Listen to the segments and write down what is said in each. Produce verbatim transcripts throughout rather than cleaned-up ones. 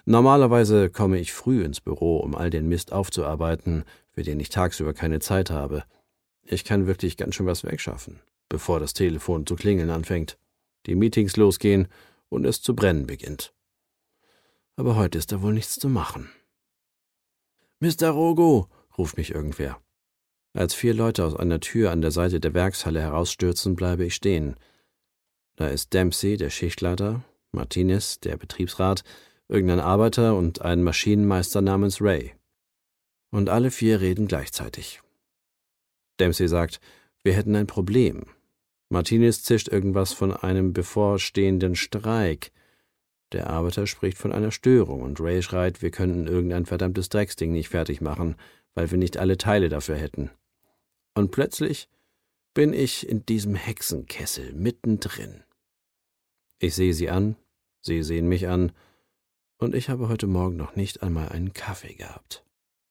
Normalerweise komme ich früh ins Büro, um all den Mist aufzuarbeiten, für den ich tagsüber keine Zeit habe. Ich kann wirklich ganz schön was wegschaffen, bevor das Telefon zu klingeln anfängt, die Meetings losgehen und es zu brennen beginnt. Aber heute ist da wohl nichts zu machen. »Mister Rogo«, ruft mich irgendwer. Als vier Leute aus einer Tür an der Seite der Werkshalle herausstürzen, bleibe ich stehen. Da ist Dempsey, der Schichtleiter, Martinez, der Betriebsrat, irgendein Arbeiter und ein Maschinenmeister namens Ray. Und alle vier reden gleichzeitig. Dempsey sagt, wir hätten ein Problem. Martinez zischt irgendwas von einem bevorstehenden Streik. Der Arbeiter spricht von einer Störung und Ray schreit, wir könnten irgendein verdammtes Drecksding nicht fertig machen, weil wir nicht alle Teile dafür hätten. Und plötzlich bin ich in diesem Hexenkessel mittendrin. Ich sehe sie an, sie sehen mich an, und ich habe heute Morgen noch nicht einmal einen Kaffee gehabt.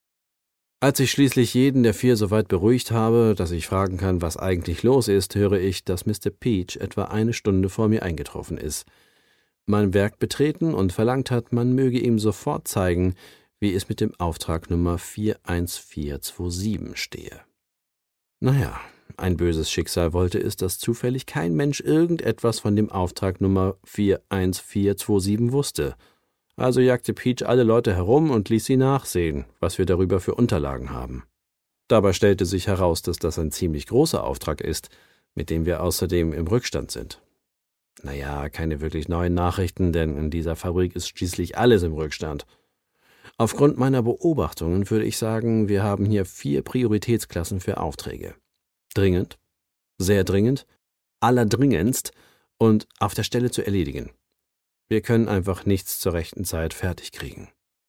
Als ich schließlich jeden der vier so weit beruhigt habe, dass ich fragen kann, was eigentlich los ist, höre ich, dass Mister Peach etwa eine Stunde vor mir eingetroffen ist, mein Werk betreten und verlangt hat, man möge ihm sofort zeigen, wie es mit dem Auftrag Nummer vier eins vier zwei sieben stehe. Naja, ein böses Schicksal wollte es, dass zufällig kein Mensch irgendetwas von dem Auftrag Nummer vier eins vier zwei sieben wusste. Also jagte Peach alle Leute herum und ließ sie nachsehen, was wir darüber für Unterlagen haben. Dabei stellte sich heraus, dass das ein ziemlich großer Auftrag ist, mit dem wir außerdem im Rückstand sind. Naja, keine wirklich neuen Nachrichten, denn in dieser Fabrik ist schließlich alles im Rückstand. Aufgrund meiner Beobachtungen würde ich sagen, wir haben hier vier Prioritätsklassen für Aufträge. Dringend, sehr dringend, allerdringendst und auf der Stelle zu erledigen. Wir können einfach nichts zur rechten Zeit fertig kriegen.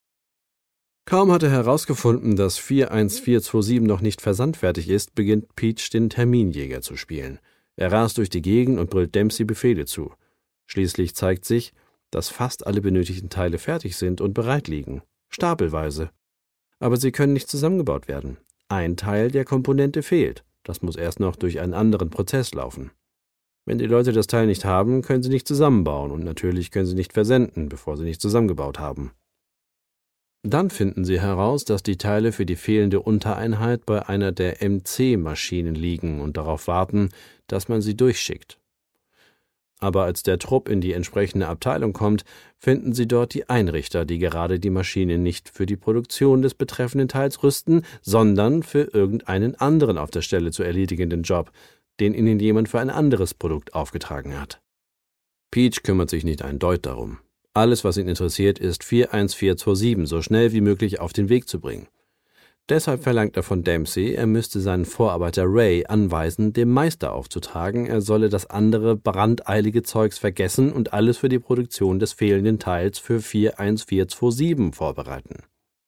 Kaum hat er herausgefunden, dass vier eins vier zwei sieben noch nicht versandfertig ist, beginnt Peach den Terminjäger zu spielen. Er rast durch die Gegend und brüllt Dempsey Befehle zu. Schließlich zeigt sich, dass fast alle benötigten Teile fertig sind und bereit liegen. Stapelweise. Aber sie können nicht zusammengebaut werden. Ein Teil der Komponente fehlt. Das muss erst noch durch einen anderen Prozess laufen. Wenn die Leute das Teil nicht haben, können sie nicht zusammenbauen und natürlich können sie nicht versenden, bevor sie nicht zusammengebaut haben. Dann finden sie heraus, dass die Teile für die fehlende Untereinheit bei einer der M C-Maschinen liegen und darauf warten, dass man sie durchschickt. Aber als der Trupp in die entsprechende Abteilung kommt, finden sie dort die Einrichter, die gerade die Maschine nicht für die Produktion des betreffenden Teils rüsten, sondern für irgendeinen anderen auf der Stelle zu erledigenden Job, den ihnen jemand für ein anderes Produkt aufgetragen hat. Peach kümmert sich nicht ein Deut darum. Alles, was ihn interessiert, ist vier eins vier zwei sieben so schnell wie möglich auf den Weg zu bringen. Deshalb verlangt er von Dempsey, er müsste seinen Vorarbeiter Ray anweisen, dem Meister aufzutragen, er solle das andere brandeilige Zeugs vergessen und alles für die Produktion des fehlenden Teils für vier eins vier zwei sieben vorbereiten.